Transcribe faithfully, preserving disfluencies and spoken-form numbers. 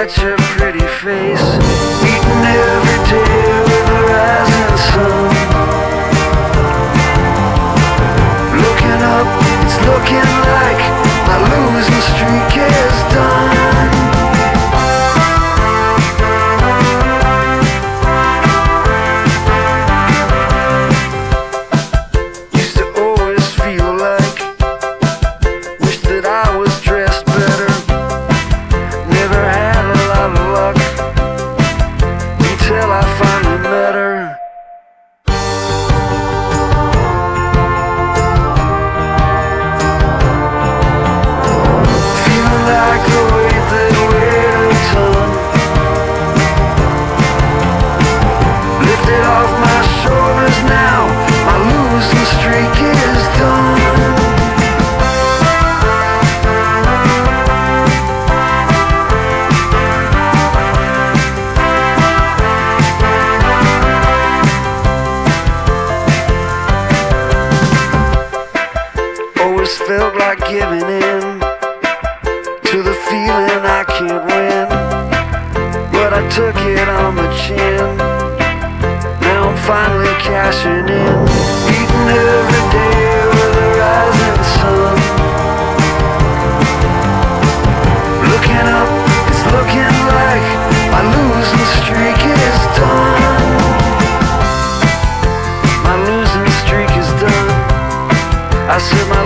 at your pretty face, eating every day with the rising sun. Looking up, it's looking like my losing streak is done. Used to always feel like, wish that I was dressed better. Never had a lot of luck until I finally met her. Feeling like the weight that weighed a ton lifted off my shoulders now. My losing streak is done. Always felt like giving in to the feeling I can't win, but I took it on the chin. Now I'm finally cashing in, eating every day with the rising sun. Looking up, it's looking like my losing streak is done. My losing streak is done. I said my